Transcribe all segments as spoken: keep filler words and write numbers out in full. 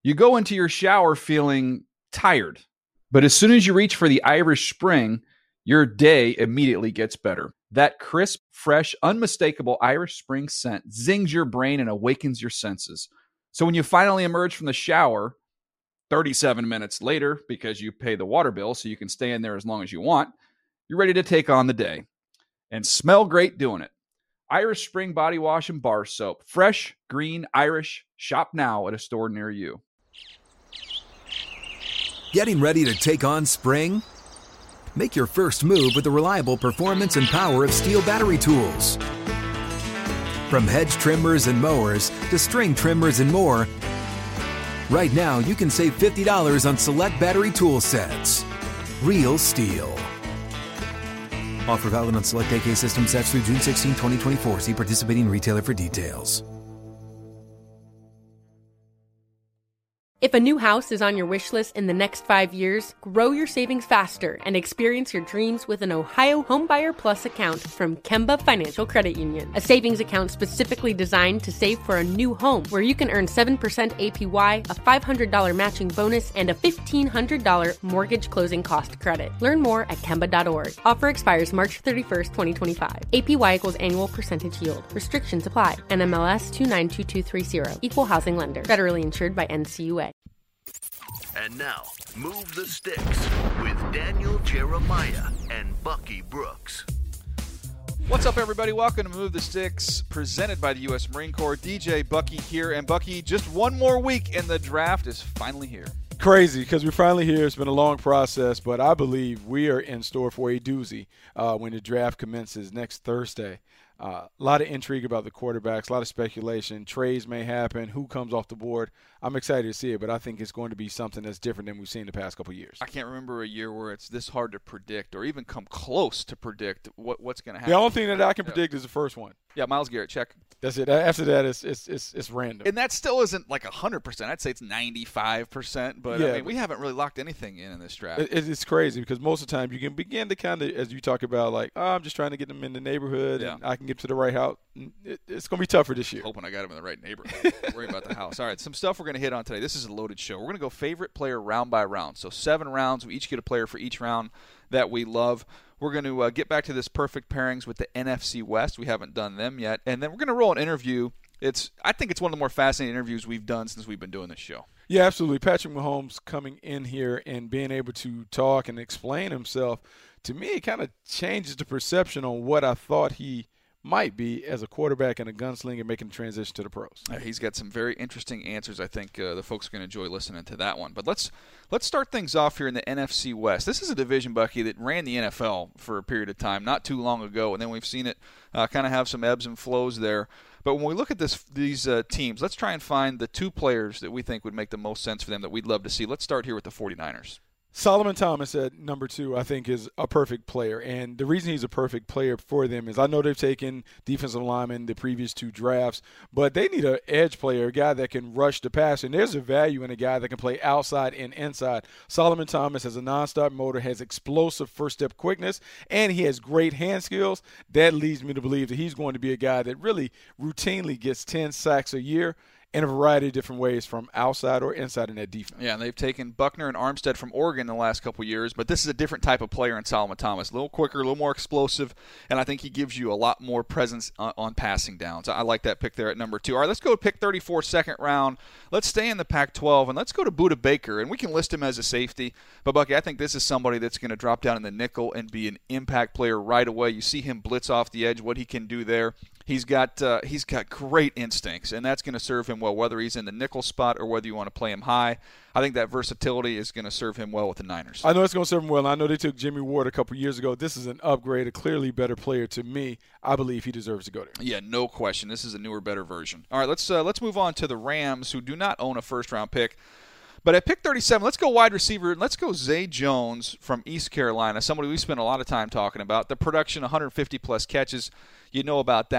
You go into your shower feeling tired, but as soon as you reach for the Irish Spring, your day immediately gets better. That crisp, fresh, unmistakable Irish Spring scent zings your brain and awakens your senses. So when you finally emerge from the shower, thirty-seven minutes later, because you pay the water bill so you can stay in there as long as you want, you're ready to take on the day and smell great doing it. Irish Spring Body Wash and Bar Soap. Fresh, green, Irish. Shop now at a store near you. Getting ready to take on spring? Make your first move with the reliable performance and power of Steel battery tools. From hedge trimmers and mowers to string trimmers and more, right now you can save fifty dollars on select battery tool sets. Real Steel. Offer valid on select A K system sets through June sixteenth, twenty twenty-four. See participating retailer for details. If a new house is on your wish list in the next five years, grow your savings faster and experience your dreams with an Ohio Homebuyer Plus account from Kemba Financial Credit Union. A savings account specifically designed to save for a new home where you can earn seven percent A P Y, a five hundred dollars matching bonus, and a fifteen hundred dollars mortgage closing cost credit. Learn more at Kemba dot org. Offer expires March thirty-first, twenty twenty-five. A P Y equals annual percentage yield. Restrictions apply. N M L S two nine two two three zero. Equal housing lender. Federally insured by N C U A. And now, Move the Sticks with Daniel Jeremiah and Bucky Brooks. What's up, everybody? Welcome to Move the Sticks, presented by the U S Marine Corps. D J Bucky here. And Bucky, just one more week and the draft is finally here. Crazy, because we're finally here. It's been a long process, but I believe we are in store for a doozy uh, when the draft commences next Thursday. Uh, a lot of intrigue about the quarterbacks, a lot of speculation. Trades may happen. Who comes off the board? I'm excited to see it, but I think it's going to be something that's different than we've seen the past couple of years. I can't remember a year where it's this hard to predict or even come close to predict what, what's going to happen. The only thing that I can predict is the first one. Yeah, Myles Garrett, check. That's it. After that, it's it's it's, it's random. And that still isn't like one hundred percent. I'd say it's ninety-five percent, but yeah, I mean, we haven't really locked anything in in this draft. It, it's crazy because most of the time you can begin to kind of, as you talk about, like, oh, I'm just trying to get them in the neighborhood yeah. and I can get to the right house. It, it's going to be tougher this year. Hoping I got him in the right neighborhood. Don't worry about the house. All right, some stuff we're going to hit on today. This is a loaded show. We're going to go favorite player round by round. So seven rounds. We each get a player for each round that we love. We're going to uh, get back to this perfect pairings with the N F C West. We haven't done them yet. And then we're going to roll an interview. It's I think it's one of the more fascinating interviews we've done since we've been doing this show. Yeah, absolutely. Patrick Mahomes coming in here and being able to talk and explain himself, to me, it kind of changes the perception on what I thought he might be as a quarterback and a gunslinger making the transition to the pros. Uh, he's got some very interesting answers. I think uh, the folks are going to enjoy listening to that one. But let's let's start things off here in the N F C West. This is a division, Bucky, that ran the N F L for a period of time, not too long ago, and then we've seen it uh, kind of have some ebbs and flows there. But when we look at this, these uh, teams, let's try and find the two players that we think would make the most sense for them that we'd love to see. Let's start here with the 49ers. Solomon Thomas at number two, I think, is a perfect player. And the reason he's a perfect player for them is I know they've taken defensive linemen the previous two drafts, but they need an edge player, a guy that can rush the pass. And there's a value in a guy that can play outside and inside. Solomon Thomas has a nonstop motor, has explosive first-step quickness, and he has great hand skills. That leads me to believe that he's going to be a guy that really routinely gets ten sacks a year in a variety of different ways from outside or inside in that defense. Yeah, and they've taken Buckner and Armstead from Oregon in the last couple of years, but this is a different type of player in Solomon Thomas. A little quicker, a little more explosive, and I think he gives you a lot more presence on, on passing downs. I like that pick there at number two. All right, let's go to pick thirty-four, second round. Let's stay in the Pac twelve, and let's go to Budda Baker, and we can list him as a safety. But, Bucky, I think this is somebody that's going to drop down in the nickel and be an impact player right away. You see him blitz off the edge, what he can do there. He's got uh, he's got great instincts, and that's going to serve him well, whether he's in the nickel spot or whether you want to play him high. I think that versatility is going to serve him well with the Niners. I know it's going to serve him well. I know they took Jimmy Ward a couple years ago. This is an upgrade, a clearly better player to me. I believe he deserves to go there. Yeah, no question. This is a newer, better version. All right, let's uh, let's move on to the Rams, who do not own a first-round pick. But at pick thirty-seven, let's go wide receiver, and let's go Zay Jones from East Carolina, somebody we spent a lot of time talking about. The production, one hundred fifty plus catches. You know about that.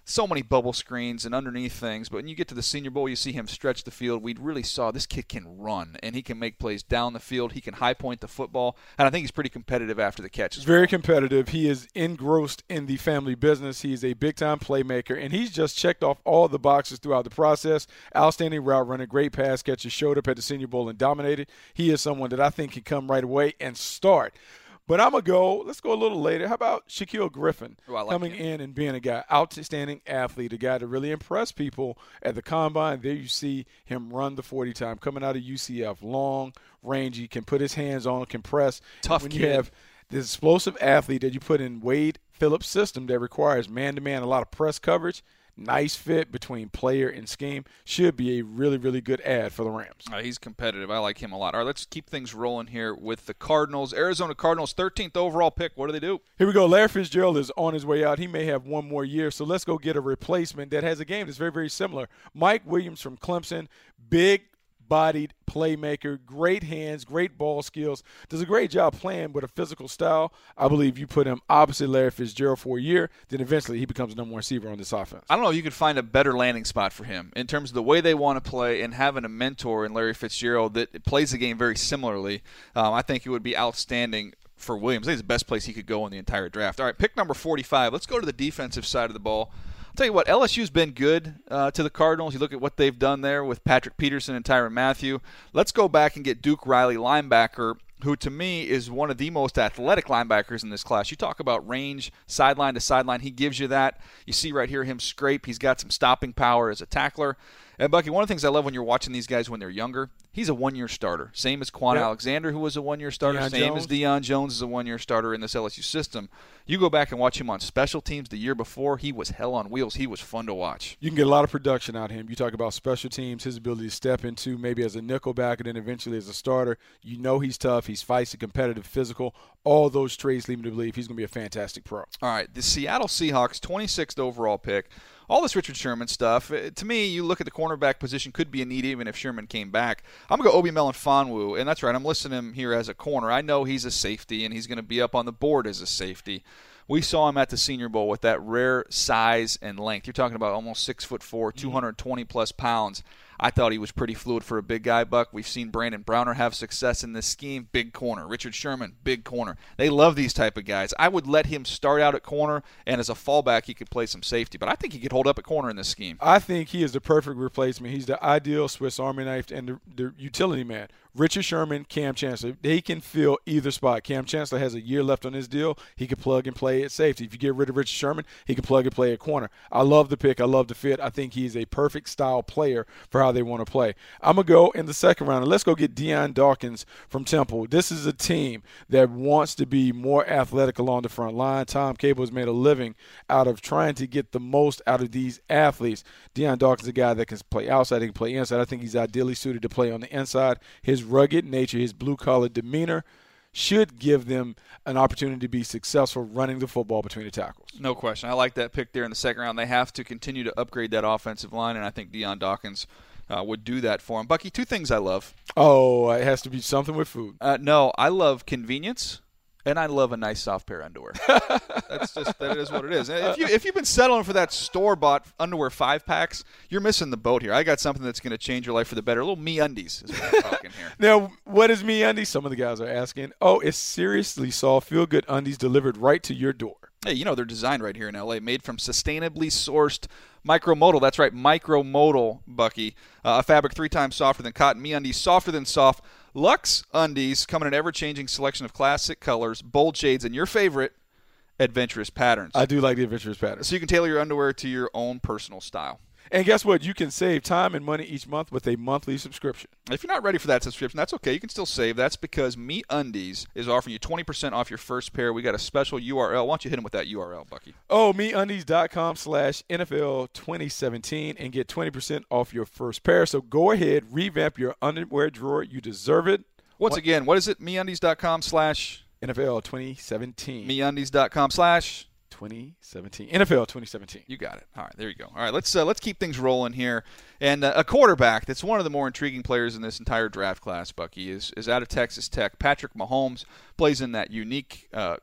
so many bubble screens and underneath things. But when you get to the Senior Bowl, you see him stretch the field. We really saw this kid can run, and he can make plays down the field. He can high point the football, and I think he's pretty competitive after the catch as well. Very competitive. He is engrossed in the family business. He is a big-time playmaker, and he's just checked off all the boxes throughout the process. Outstanding route runner, great pass catcher, showed up at the Senior Bowl and dominated. He is someone that I think can come right away and start. But I'm going to go, let's go a little later. How about Shaquille Griffin oh, like coming him. in and being a guy, outstanding athlete, a guy that really impressed people at the Combine. There you see him run the forty time, coming out of U C F, long, rangy, can put his hands on, can press. Tough when kid. You have this explosive athlete that you put in Wade Phillips' system that requires man-to-man, a lot of press coverage, nice fit between player and scheme, should be a really, really good ad for the Rams. Uh, he's competitive. I like him a lot. All right, let's keep things rolling here with the Cardinals. Arizona Cardinals, thirteenth overall pick. What do they do? Here we go. Larry Fitzgerald is on his way out. He may have one more year, so let's go get a replacement that has a game that's very, very similar. Mike Williams from Clemson, big bodied playmaker, great hands, great ball skills, does a great job playing with a physical style. I believe you put him opposite Larry Fitzgerald for a year, then eventually he becomes the number one receiver on this offense. I don't know if you could find a better landing spot for him in terms of the way they want to play and having a mentor in Larry Fitzgerald that plays the game very similarly. Um, I think it would be outstanding for Williams. I think it's the best place he could go in the entire draft. All right, pick number forty-five. Let's go to the defensive side of the ball. I'll tell you what, L S U's been good uh, to the Cardinals. You look at what they've done there with Patrick Peterson and Tyrann Mathieu. Let's go back and get Duke Riley, linebacker, who to me is one of the most athletic linebackers in this class. You talk about range, sideline to sideline. He gives you that. You see right here him scrape. He's got some stopping power as a tackler. And, Bucky, one of the things I love when you're watching these guys when they're younger, he's a one-year starter. Same as Quan yep. Alexander, who was a one-year starter. Deion Same Jones. as Deion Jones is a one-year starter in this L S U system. You go back and watch him on special teams the year before, he was hell on wheels. He was fun to watch. You can get a lot of production out of him. You talk about special teams, his ability to step into maybe as a nickelback and then eventually as a starter. You know he's tough. He's feisty, competitive, physical. All those traits lead me to believe he's going to be a fantastic pro. All right, the Seattle Seahawks, twenty-sixth overall pick. All this Richard Sherman stuff, to me, you look at the cornerback position, could be a need even if Sherman came back. I'm going to go Obi Melifonwu, and that's right, I'm listing him here as a corner. I know he's a safety, and he's going to be up on the board as a safety. We saw him at the Senior Bowl with that rare size and length. You're talking about almost six foot four, two hundred twenty plus pounds. I thought he was pretty fluid for a big guy, Buck. We've seen Brandon Browner have success in this scheme. Big corner. Richard Sherman, big corner. They love these type of guys. I would let him start out at corner, and as a fallback, he could play some safety. But I think he could hold up at corner in this scheme. I think he is the perfect replacement. He's the ideal Swiss Army knife and the, the utility man. Richard Sherman, Cam Chancellor, they can fill either spot. Cam Chancellor has a year left on his deal. He can plug and play at safety. If you get rid of Richard Sherman, he can plug and play at corner. I love the pick. I love the fit. I think he's a perfect style player for how they want to play. I'm going to go in the second round, and let's go get Deion Dawkins from Temple. This is a team that wants to be more athletic along the front line. Tom Cable has made a living out of trying to get the most out of these athletes. Deion Dawkins is a guy that can play outside, he can play inside. I think he's ideally suited to play on the inside. His rugged nature, his blue-collar demeanor should give them an opportunity to be successful running the football between the tackles. No question. I like that pick there in the second round. They have to continue to upgrade that offensive line, and I think Deion Dawkins uh, would do that for him. Bucky, two things I love. Oh, it has to be something with food. Uh, no, I love convenience. And I love a nice soft pair of underwear. That's just that is what it is. If you if you've been settling for that store bought underwear five packs, you're missing the boat here. I got something that's going to change your life for the better. A little MeUndies is what I'm talking here. Now, what is MeUndies? Some of the guys are asking. Oh, it's seriously soft, feel good undies delivered right to your door. Hey, you know they're designed right here in L A, made from sustainably sourced micromodal. That's right, micromodal, Bucky. Uh, a fabric three times softer than cotton. MeUndies, softer than soft. Luxe Undies come in an ever-changing selection of classic colors, bold shades, and your favorite, adventurous patterns. I do like the adventurous patterns. So you can tailor your underwear to your own personal style. And guess what? You can save time and money each month with a monthly subscription. If you're not ready for that subscription, that's okay. You can still save. That's because MeUndies is offering you twenty percent off your first pair. We got a special U R L. Why don't you hit them with that U R L, Bucky? Oh, MeUndies.com slash NFL 2017 and get twenty percent off your first pair. So go ahead, revamp your underwear drawer. You deserve it. Once what? again, what is it? MeUndies.com slash N F L twenty seventeen. MeUndies.com slash twenty seventeen. N F L twenty seventeen. You got it. All right, there you go. All right, let's uh, let's keep things rolling here. And uh, a quarterback that's one of the more intriguing players in this entire draft class, Bucky, is is out of Texas Tech. Patrick Mahomes plays in that unique, uh, you know,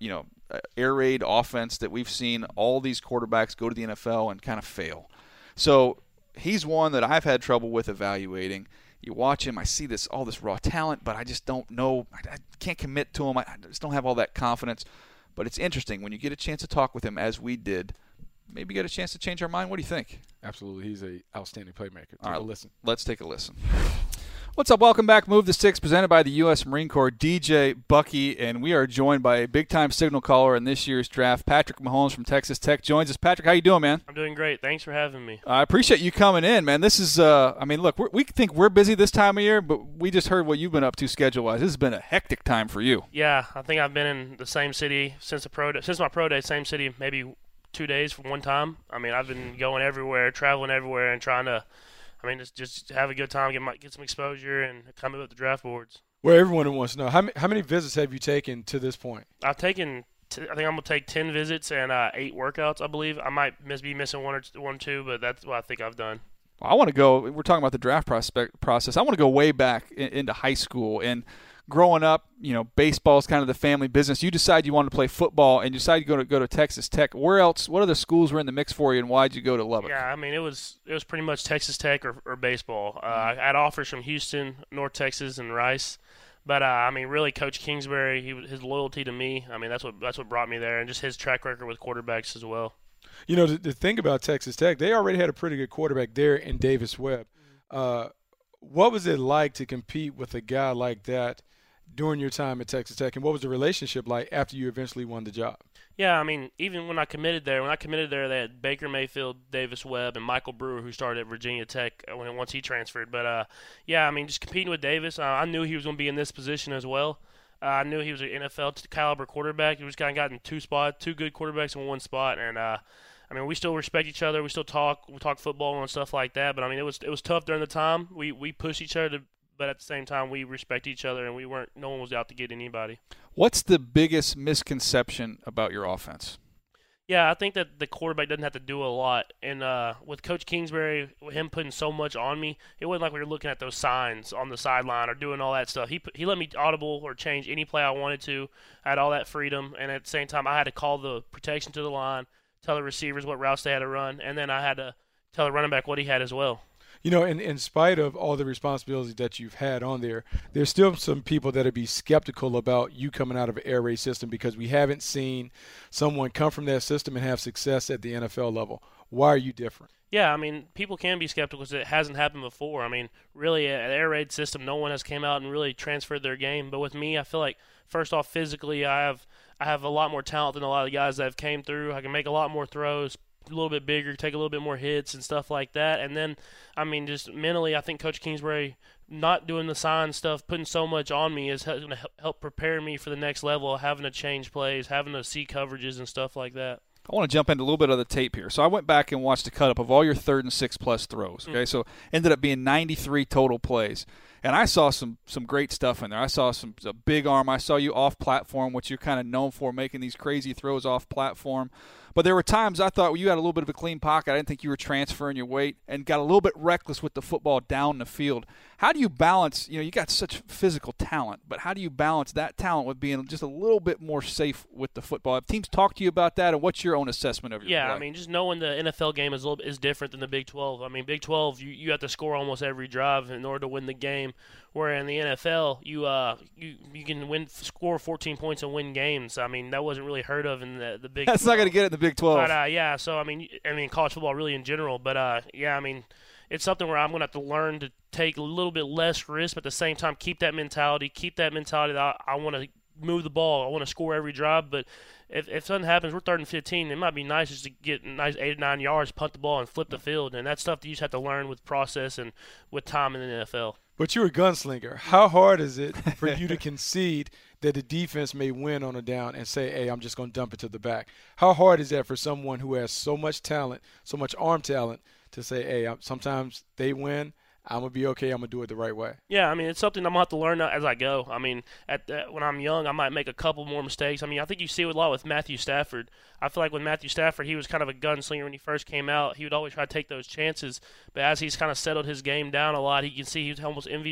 air raid offense that we've seen all these quarterbacks go to the N F L and kind of fail. So he's one that I've had trouble with evaluating. You watch him, I see this all this raw talent, but I just don't know. I, I can't commit to him. I, I just don't have all that confidence. But it's interesting when you get a chance to talk with him, as we did. Maybe get a chance to change our mind. What do you think? Absolutely. He's an outstanding playmaker. Take all right, a listen. Let's take a listen. What's up? Welcome back. Move the Sticks, presented by the U S Marine Corps. D J, Bucky, and we are joined by a big-time signal caller in this year's draft. Patrick Mahomes from Texas Tech joins us. Patrick, how you doing, man? I'm doing great. Thanks for having me. I appreciate you coming in, man. This is, uh, I mean, look, we're, we think we're busy this time of year, but we just heard what you've been up to schedule-wise. This has been a hectic time for you. Yeah, I think I've been in the same city since the pro day, since my pro day, same city, maybe two days from one time. I mean, I've been going everywhere, traveling everywhere, and trying to, I mean, just just have a good time, get my, get some exposure, and come up with the draft boards. Well, everyone wants to know, how many, how many visits have you taken to this point? I've taken, t- I think I'm going to take ten visits and uh, eight workouts, I believe. I might miss, be missing one or t- one or two, but that's what I think I've done. I want to go, we're talking about the draft prospect process. I want to go way back in, into high school. And growing up, you know, baseball is kind of the family business. You decide you wanted to play football, and you decided to go to go to Texas Tech. Where else? What other schools were in the mix for you, and why did you go to Lubbock? Yeah, I mean, it was it was pretty much Texas Tech or, or baseball. Uh, I had offers from Houston, North Texas, and Rice, but uh, I mean, really, Coach Kingsbury, he his loyalty to me. I mean, that's what that's what brought me there, and just his track record with quarterbacks as well. You know, the, the thing about Texas Tech, they already had a pretty good quarterback there in Davis Webb. Uh, what was it like to compete with a guy like that during your time at Texas Tech, and what was the relationship like after you eventually won the job? Yeah, I mean, even when I committed there, when I committed there, they had Baker Mayfield, Davis Webb, and Michael Brewer, who started at Virginia Tech when once he transferred. But uh, yeah, I mean, just competing with Davis, uh, I knew he was going to be in this position as well. Uh, I knew he was an N F L caliber quarterback. He was kind of gotten two spot, two good quarterbacks in one spot, and uh, I mean, we still respect each other. We still talk, we talk football and stuff like that. But I mean, it was it was tough during the time. We we pushed each other to. But at the same time, we respect each other, and we weren't. No one was out to get anybody. What's the biggest misconception about your offense? Yeah, I think that the quarterback doesn't have to do a lot. And uh, with Coach Kingsbury, with him putting so much on me, it wasn't like we were looking at those signs on the sideline or doing all that stuff. He he let me audible or change any play I wanted to. I had all that freedom, and at the same time, I had to call the protection to the line, tell the receivers what routes they had to run, and then I had to tell the running back what he had as well. You know, in, in spite of all the responsibilities that you've had on there, there's still some people that would be skeptical about you coming out of an air raid system because we haven't seen someone come from that system and have success at the N F L level. Why are you different? Yeah, I mean, people can be skeptical because it hasn't happened before. I mean, really, an air raid system, no one has came out and really transferred their game. But with me, I feel like, first off, physically, I have I have a lot more talent than a lot of the guys that have came through. I can make a lot more throws, a little bit bigger, take a little bit more hits and stuff like that. And then, I mean, just mentally, I think Coach Kingsbury not doing the sign stuff, putting so much on me is going to help prepare me for the next level, having to change plays, having to see coverages and stuff like that. I want to jump into a little bit of the tape here. So I went back and watched a cut-up of all your third and six plus throws. Okay, mm-hmm. So ended up being ninety-three total plays. And I saw some some great stuff in there. I saw some a big arm. I saw you off platform, which you're kind of known for, making these crazy throws off platform. But there were times I thought you had a little bit of a clean pocket. I didn't think you were transferring your weight and got a little bit reckless with the football down the field. How do you balance, you know, you got such physical talent, but how do you balance that talent with being just a little bit more safe with the football? Have teams talked to you about that, and what's your own assessment of your yeah, play? I mean, just knowing the N F L game is a little is different than the Big twelve. I mean, Big twelve, you, you have to score almost every drive in order to win the game, where in the N F L, you uh you, you can win score fourteen points and win games. I mean, that wasn't really heard of in the, the Big That's twelve. not going to get it in the Big twelve. But, uh, yeah, so, I mean, I mean, college football really in general. But, uh, yeah, I mean, it's something where I'm going to have to learn to take a little bit less risk, but at the same time keep that mentality, keep that mentality that I, I want to move the ball. I want to score every drive. But if, if something happens, we're third and fifteen, it might be nice just to get nice eight or nine yards, punt the ball, and flip the field. And that's stuff that you just have to learn with process and with time in the N F L. But you're a gunslinger. How hard is it for you to concede that the defense may win on a down and say, hey, I'm just going to dump it to the back? How hard is that for someone who has so much talent, so much arm talent, to say, hey, sometimes they win, I'm going to be okay, I'm going to do it the right way? Yeah, I mean, it's something I'm going to have to learn as I go. I mean, at the, when I'm young, I might make a couple more mistakes. I mean, I think you see it a lot with Matthew Stafford. I feel like with Matthew Stafford, he was kind of a gunslinger when he first came out. He would always try to take those chances. But as he's kind of settled his game down a lot, he can see he's almost M V P,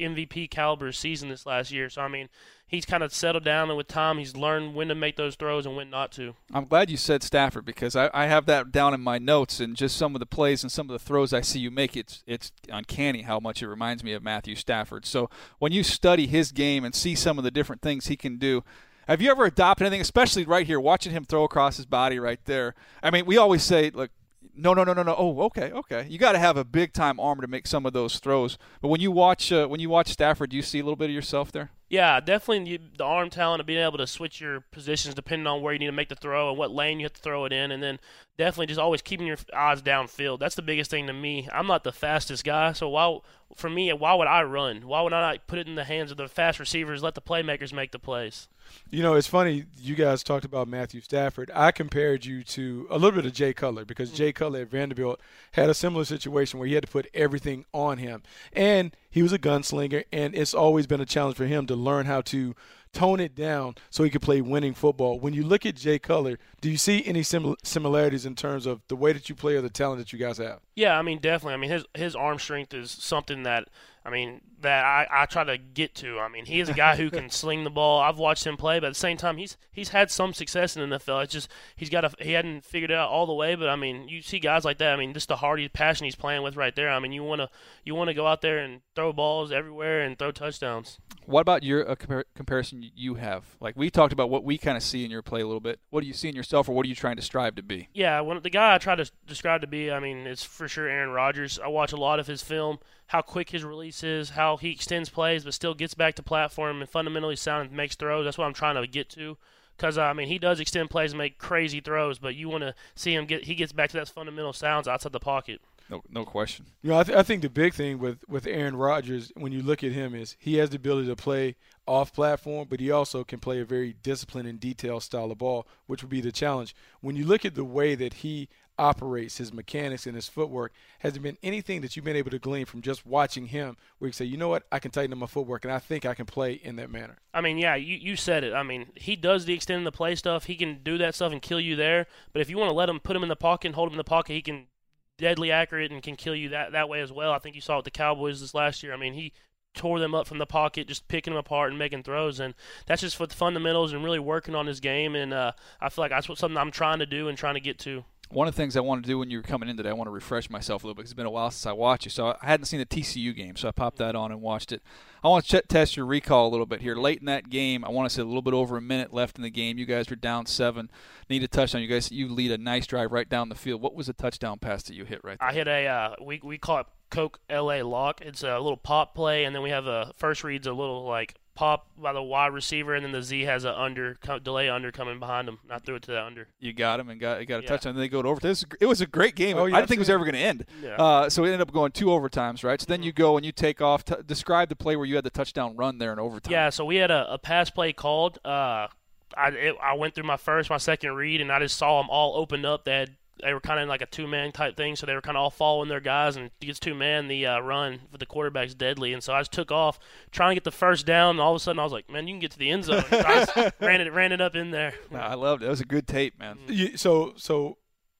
M V P caliber season this last year. So I mean, he's kind of settled down, and with time, he's learned when to make those throws and when not to. I'm glad you said Stafford because I, I have that down in my notes, and just some of the plays and some of the throws I see you make, it's it's uncanny how much it reminds me of Matthew Stafford. So when you study his game and see some of the different things he can do, have you ever adopted anything, especially right here, watching him throw across his body right there? I mean, we always say, look, no, no, no, no, no. Oh, okay, okay. You got to have a big-time arm to make some of those throws. But when you watch uh, when you watch Stafford, do you see a little bit of yourself there? Yeah, definitely the arm talent of being able to switch your positions depending on where you need to make the throw and what lane you have to throw it in, and then definitely just always keeping your eyes downfield. That's the biggest thing to me. I'm not the fastest guy, so why, for me, why would I run? Why would I not put it in the hands of the fast receivers, let the playmakers make the plays? You know, it's funny, you guys talked about Matthew Stafford. I compared you to a little bit of Jay Cutler because mm-hmm. Jay Cutler at Vanderbilt had a similar situation where he had to put everything on him. And he was a gunslinger, and it's always been a challenge for him to learn how to tone it down so he could play winning football. When you look at Jay Cutler, do you see any sim- similarities in terms of the way that you play or the talent that you guys have? Yeah, I mean, definitely. I mean, his his arm strength is something that, I mean, that I, I try to get to. I mean, he is a guy who can sling the ball. I've watched him play, but at the same time, he's he's had some success in the N F L. It's just he's got a, he hadn't figured it out all the way. But I mean, you see guys like that. I mean, just the heart, passion he's playing with right there. I mean, you want to you want to go out there and throw balls everywhere and throw touchdowns. What about your uh, compar- comparison you have? Like we talked about what we kind of see in your play a little bit. What do you see in yourself, or what are you trying to strive to be? Yeah, when the guy I try to describe to be, I mean, it's for sure Aaron Rodgers. I watch a lot of his film, how quick his release is, how he extends plays but still gets back to platform and fundamentally sound and makes throws. That's what I'm trying to get to. Because, uh, I mean, he does extend plays and make crazy throws, but you want to see him get – he gets back to that fundamental sounds outside the pocket. No, no question. You know, I, th- I think the big thing with, with Aaron Rodgers, when you look at him, is he has the ability to play off-platform, but he also can play a very disciplined and detailed style of ball, which would be the challenge. When you look at the way that he operates, his mechanics and his footwork, has there been anything that you've been able to glean from just watching him where you say, you know what, I can tighten up my footwork, and I think I can play in that manner? I mean, yeah, you, you said it. I mean, he does the extend the play stuff. He can do that stuff and kill you there. But if you want to let him, put him in the pocket and hold him in the pocket, he can deadly accurate and can kill you that, that way as well. I think you saw it with the Cowboys this last year. I mean, he tore them up from the pocket, just picking them apart and making throws, and that's just for the fundamentals and really working on his game, and uh, I feel like that's what something I'm trying to do and trying to get to. One of the things I wanted to do when you were coming in today, I want to refresh myself a little bit because it's been a while since I watched you. So I hadn't seen the T C U game, so I popped that on and watched it. I want to ch- test your recall a little bit here. Late in that game, I want to say a little bit over a minute left in the game. You guys were down seven, need a touchdown. You guys, you lead a nice drive right down the field. What was the touchdown pass that you hit right there? I hit a uh, we we call it Coke L A lock. It's a little pop play, and then we have a first read's a little like pop by the wide receiver, and then the Z has a under delay under coming behind him. I threw it to the under. You got him and got got a yeah. touchdown. And then they go to overtime. It was a great game. Oh, yeah, I didn't think it was ever going to end. Yeah. Uh, so it ended up going two overtimes, right? So then mm-hmm. you go and you take off. T- describe the play where you had the touchdown run there in overtime. Yeah. So we had a, a pass play called. Uh, I it, I went through my first, my second read, and I just saw them all open up. They had. They were kind of like a two-man type thing, so they were kind of all following their guys, and it gets two-man, the uh, run for the quarterback's deadly. And so I just took off, trying to get the first down, and all of a sudden I was like, man, you can get to the end zone. So I just ran it, ran it up in there. No, I loved it. It was a good tape, man. You, so, so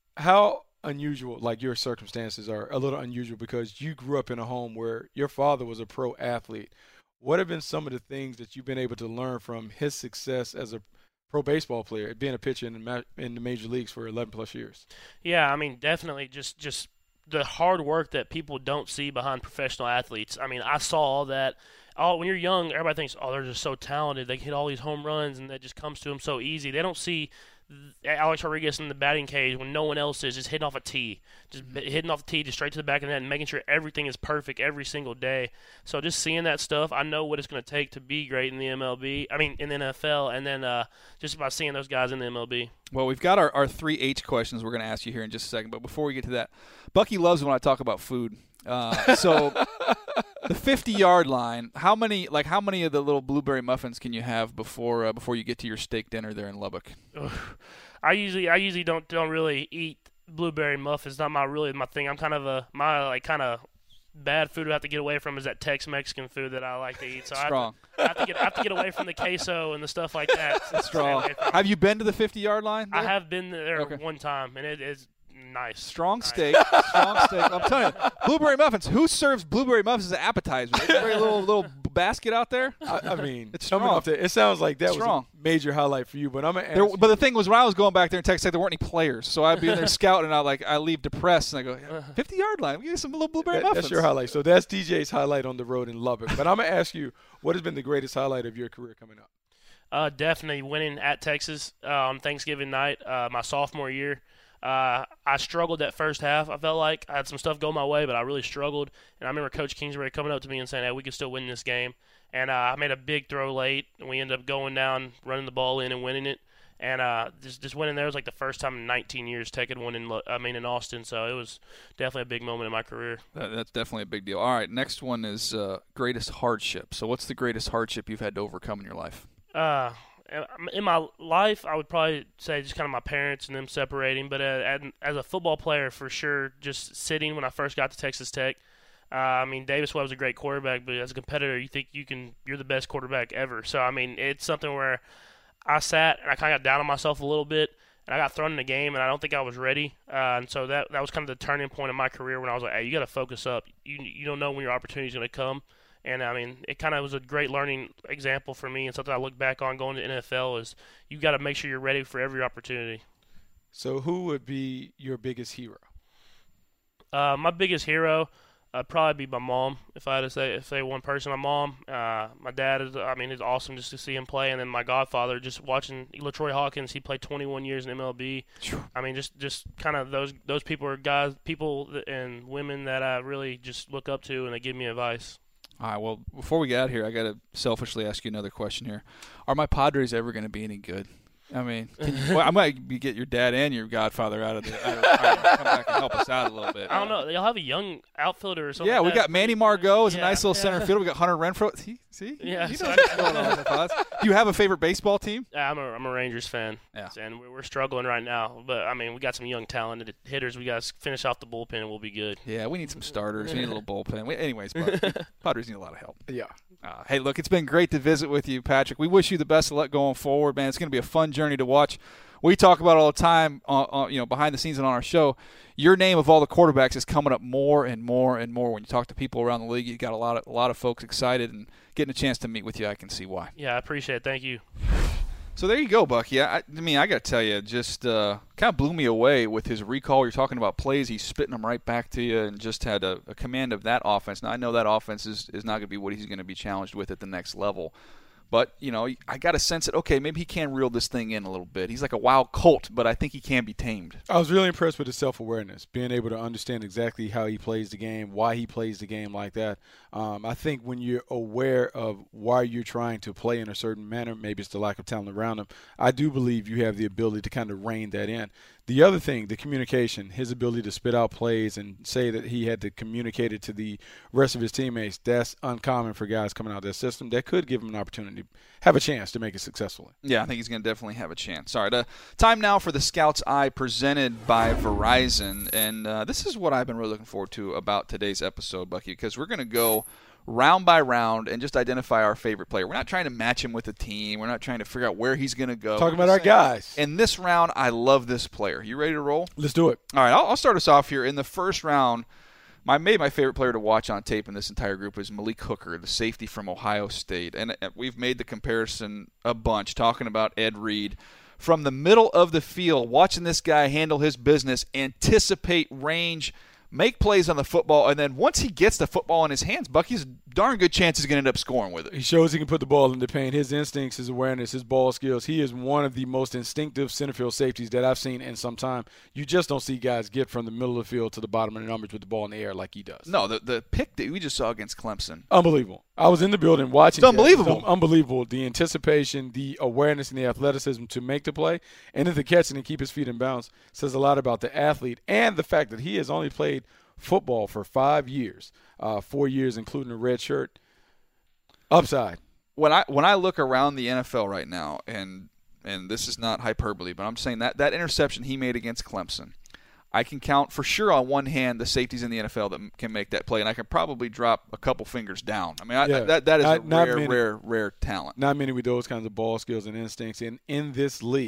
how unusual, like your circumstances are a little unusual because you grew up in a home where your father was a pro athlete. What have been some of the things that you've been able to learn from his success as a pro baseball player, being a pitcher in the, ma- in the major leagues for eleven plus years? Yeah, I mean, definitely just, just the hard work that people don't see behind professional athletes. I mean, I saw all that. Oh, when you're young, everybody thinks, oh, they're just so talented. They hit all these home runs, and that just comes to them so easy. They don't see Alex Rodriguez in the batting cage when no one else is, just hitting off a tee, just hitting off the tee, just straight to the back of the net and making sure everything is perfect every single day. So just seeing that stuff, I know what it's going to take to be great in the M L B, I mean, in the N F L, and then uh, just by seeing those guys in the M L B. Well, we've got our, our three H questions we're going to ask you here in just a second, but before we get to that, Bucky loves when I talk about food. Uh, so the fifty-yard line, how many like how many of the little blueberry muffins can you have before uh, before you get to your steak dinner there in Lubbock? I usually I usually don't don't really eat blueberry muffins. Not my really my thing. I'm kind of a my like kind of bad food I have to get away from is that Tex-Mexican food that I like to eat. So Strong. I have, to, I have to get I have to get away from the queso and the stuff like that. So Strong. Have you been to the fifty-yard line there? I have been there okay. one time, and it is Nice. Strong nice. steak. Strong steak. I'm telling you, blueberry muffins. Who serves blueberry muffins as an appetizer? Is there a little little basket out there? I, I mean, It's coming strong. off that, it sounds like that Strong. was a major highlight for you. But I'm gonna ask There, you, but the thing was, when I was going back there in Texas Tech, there weren't any players, so I'd be in there scouting, and I like I leave depressed, and I go, fifty yard line, give me some little blueberry that, muffins. that's your highlight. So that's D J's highlight on the road in Lubbock. But I'm gonna ask you, what has been the greatest highlight of your career coming up? Uh, definitely winning at Texas uh, on Thanksgiving night, uh, my sophomore year. Uh, I struggled that first half. I felt like I had some stuff go my way, but I really struggled. And I remember Coach Kingsbury coming up to me and saying, hey, we can still win this game. And uh, I made a big throw late, and we ended up going down, running the ball in and winning it. And uh, just just winning there was like the first time in nineteen years Tech had won in Lo- I mean in Austin. So it was definitely a big moment in my career. That, that's definitely a big deal. All right, next one is uh, greatest hardship. So what's the greatest hardship you've had to overcome in your life? Uh, in my life, I would probably say just kind of my parents and them separating. But uh, as a football player, for sure, just sitting when I first got to Texas Tech. Uh, I mean, Davis Webb was a great quarterback, but as a competitor, you think you can, you're the best quarterback ever. So I mean, it's something where I sat and I kind of got down on myself a little bit, and I got thrown in the game, and I don't think I was ready. Uh, and so that that was kind of the turning point in my career when I was like, hey, you got to focus up. You you don't know when your opportunity is going to come. And, I mean, it kind of was a great learning example for me, and something I look back on going to the N F L is you got to make sure you're ready for every opportunity. So who would be your biggest hero? Uh, my biggest hero would probably be my mom, if I had to say, if say one person. My mom, uh, my dad, is. I mean, it's awesome just to see him play. And then my godfather, just watching LaTroy Hawkins, he played twenty-one years in M L B. I mean, just, just kind of those those people are guys, people and women that I really just look up to, and they give me advice. All right, well, before we get out of here, I got to selfishly ask you another question here. Are my Padres ever going to be any good? I mean, can you, well, I might be, get your dad and your godfather out of the out of, out of, come back and help us out a little bit. I don't know. They'll have a young outfielder or something Yeah, like we that. got Manny Margot as Yeah, a nice little yeah. center fielder. We got Hunter Renfroe. See, see, Yeah, he so knows I- what's going on with the thoughts. Do you have a favorite baseball team? I'm a, I'm a Rangers fan. Yeah. And we're, we're struggling right now. But, I mean, we got some young talented hitters. We got to finish off the bullpen, and we'll be good. Yeah, we need some starters. We need a little bullpen. We, anyways, but Padres need a lot of help. Yeah. Uh, hey, look, it's been great to visit with you, Patrick. We wish you the best of luck going forward, man. It's going to be a fun journey to watch. We talk about it all the time, uh, uh, you know, behind the scenes and on our show. Your name of all the quarterbacks is coming up more and more and more. When you talk to people around the league, you got a lot of a lot of folks excited, and getting a chance to meet with you, I can see why. Yeah, I appreciate it. Thank you. So there you go, Bucky. I, I mean, I got to tell you, just uh, kind of blew me away with his recall. You're talking about plays. He's spitting them right back to you and just had a, a command of that offense. Now, I know that offense is, is not going to be what he's going to be challenged with at the next level. But, you know, I got to sense that, okay, maybe he can reel this thing in a little bit. He's like a wild colt, but I think he can be tamed. I was really impressed with his self-awareness, being able to understand exactly how he plays the game, why he plays the game like that. Um, I think when you're aware of why you're trying to play in a certain manner, maybe it's the lack of talent around him, I do believe you have the ability to kind of rein that in. The other thing, the communication, his ability to spit out plays and say that he had to communicate it to the rest of his teammates, that's uncommon for guys coming out of that system. That could give him an opportunity, have a chance to make it successfully. Yeah, I think he's going to definitely have a chance. All right, uh, time now for the Scout's Eye presented by Verizon. And uh, this is what I've been really looking forward to about today's episode, Bucky, because we're going to go round by round and just identify our favorite player. We're not trying to match him with a team. We're not trying to figure out where he's going to go. Talking about our guys. In this round, I love this player. You ready to roll? Let's do it. All right, I'll, I'll start us off here. In the first round, my maybe my favorite player to watch on tape in this entire group is Malik Hooker, the safety from Ohio State. And uh, we've made the comparison a bunch, talking about Ed Reed. From the middle of the field, watching this guy handle his business, anticipate range, make plays on the football, and then once he gets the football in his hands, Bucky's darn good chance he's going to end up scoring with it. He shows he can put the ball in the paint. His instincts, his awareness, his ball skills. He is one of the most instinctive center field safeties that I've seen in some time. You just don't see guys get from the middle of the field to the bottom of the numbers with the ball in the air like he does. No, the the pick that we just saw against Clemson. Unbelievable. I was in the building watching. It's unbelievable. It's unbelievable. The anticipation, the awareness, and the athleticism to make the play, and then to catch it and keep his feet in bounds says a lot about the athlete and the fact that he has only played football for five years, uh, four years including a red shirt. Upside. When I when I look around the N F L right now, and and this is not hyperbole, but I'm saying that that interception he made against Clemson, I can count for sure on one hand the safeties in the N F L that can make that play, and I can probably drop a couple fingers down. I mean, I, Yeah. that that is Not- a not rare, many. rare, rare talent. Not many with those kinds of ball skills and instincts in, in this league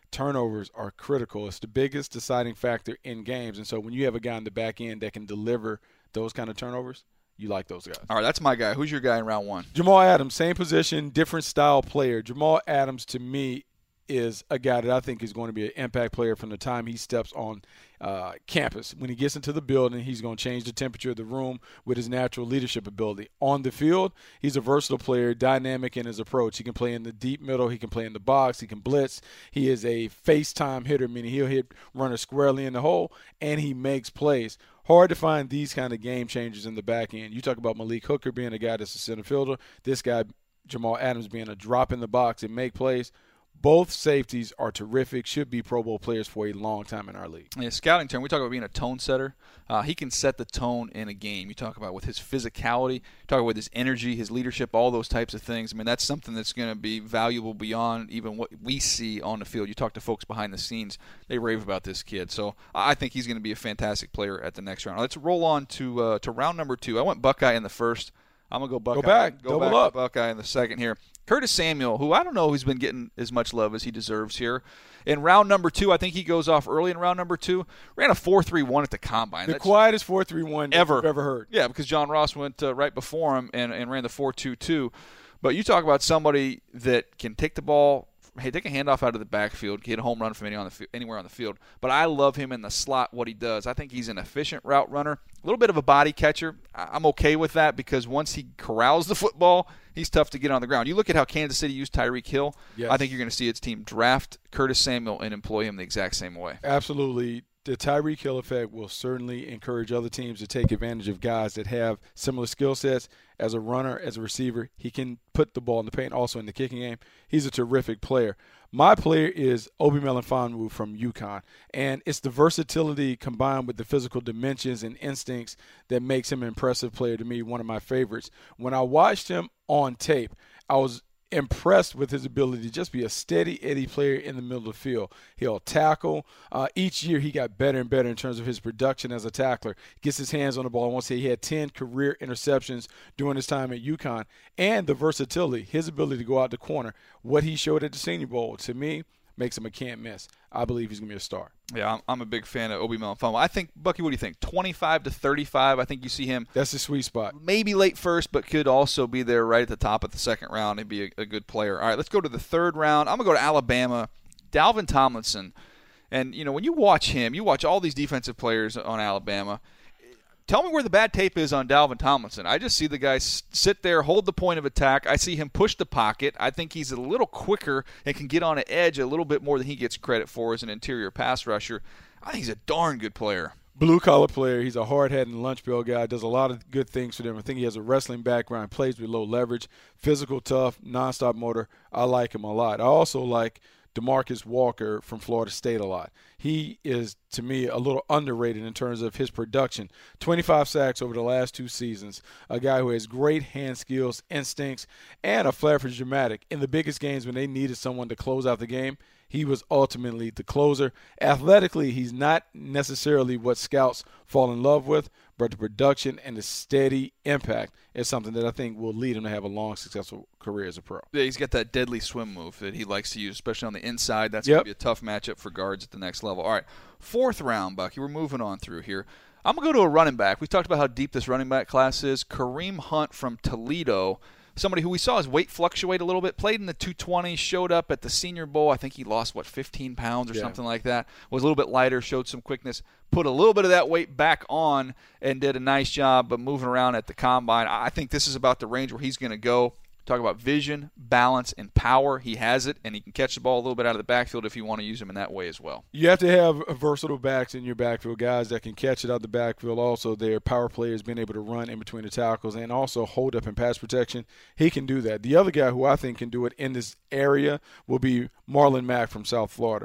turnovers are critical. It's the biggest deciding factor in games. And so when you have a guy on the back end that can deliver those kind of turnovers, you like those guys. All right, that's my guy. Who's your guy in round one? Jamal Adams, same position, different style player. Jamal Adams, to me, is a guy that I think is going to be an impact player from the time he steps on uh, campus. When he gets into the building, he's going to change the temperature of the room with his natural leadership ability. On the field, he's a versatile player, dynamic in his approach. He can play in the deep middle. He can play in the box. He can blitz. He is a face-time hitter, meaning he'll hit runners squarely in the hole, and he makes plays. Hard to find these kind of game changers in the back end. You talk about Malik Hooker being a guy that's a center fielder. This guy, Jamal Adams, being a drop in the box and make plays. Both safeties are terrific, should be Pro Bowl players for a long time in our league. Yeah, scouting term, we talk about being a tone setter. Uh, he can set the tone in a game. You talk about with his physicality, you talk about with his energy, his leadership, all those types of things. I mean, that's something that's going to be valuable beyond even what we see on the field. You talk to folks behind the scenes, they rave about this kid. So I think he's going to be a fantastic player at the next round. Let's roll on to uh, to round number two. I went Buckeye in the first. I'm going to go Buckeye. Go back. Go Double back up. to Buckeye in the second here. Curtis Samuel, who I don't know who's been getting as much love as he deserves here. In round number two, I think he goes off early in round number two. Ran a four three one at the Combine. The That's quietest four three one ever. you've ever heard. Yeah, because John Ross went uh, right before him and, and ran the four two two. But you talk about somebody that can take the ball, hey, take a handoff out of the backfield, get a home run from any on the, anywhere on the field. But I love him in the slot, what he does. I think he's an efficient route runner, a little bit of a body catcher. I'm okay with that because once he corrals the football, he's tough to get on the ground. You look at how Kansas City used Tyreek Hill. Yes. I think you're going to see its team draft Curtis Samuel and employ him the exact same way. Absolutely. The Tyreek Hill effect will certainly encourage other teams to take advantage of guys that have similar skill sets. As a runner, as a receiver, he can put the ball in the paint, also in the kicking game. He's a terrific player. My player is Obi Melifonwu from UConn, and it's the versatility combined with the physical dimensions and instincts that makes him an impressive player to me, one of my favorites. When I watched him on tape, I was impressed with his ability to just be a steady Eddie player in the middle of the field. He'll tackle. Uh, each year he got better and better in terms of his production as a tackler. Gets his hands on the ball. I want to say he had ten career interceptions during his time at UConn. And the versatility, his ability to go out the corner, what he showed at the Senior Bowl, to me, makes him a can't miss. I believe he's going to be a star. Yeah, I'm, I'm a big fan of Obi Melifonwu. I think, Bucky, what do you think? twenty-five to thirty-five. I think you see him. That's the sweet spot. Maybe late first, but could also be there right at the top of the second round and be a, a good player. All right, let's go to the third round. I'm going to go to Alabama. Dalvin Tomlinson. And, you know, when you watch him, you watch all these defensive players on Alabama. Tell me where the bad tape is on Dalvin Tomlinson. I just see the guy sit there, hold the point of attack. I see him push the pocket. I think he's a little quicker and can get on an edge a little bit more than he gets credit for as an interior pass rusher. I think he's a darn good player. Blue-collar player. He's a hard-headed lunch pail guy. Does a lot of good things for them. I think he has a wrestling background, plays with low leverage, physical, tough, nonstop motor. I like him a lot. I also like DeMarcus Walker from Florida State a lot. He is, to me, a little underrated in terms of his production. twenty-five sacks over the last two seasons. A guy who has great hand skills, instincts, and a flair for dramatic. In the biggest games when they needed someone to close out the game, he was ultimately the closer. Athletically, he's not necessarily what scouts fall in love with, but the production and the steady impact is something that I think will lead him to have a long, successful career as a pro. Yeah, he's got that deadly swim move that he likes to use, especially on the inside. That's yep. going to be a tough matchup for guards at the next level. All right, fourth round, Bucky. We're moving on through here. I'm going to go to a running back. We talked about how deep this running back class is. Kareem Hunt from Toledo. Somebody who we saw his weight fluctuate a little bit, played in the two twenties, showed up at the Senior Bowl. I think he lost, what, fifteen pounds or yeah. something like that. Was a little bit lighter, showed some quickness, put a little bit of that weight back on and did a nice job of moving around at the Combine. I think this is about the range where he's going to go. Talk about vision, balance, and power. He has it, and he can catch the ball a little bit out of the backfield if you want to use him in that way as well. You have to have versatile backs in your backfield, guys that can catch it out the backfield. Also, their power players being able to run in between the tackles and also hold up in pass protection. He can do that. The other guy who I think can do it in this area will be Marlon Mack from South Florida.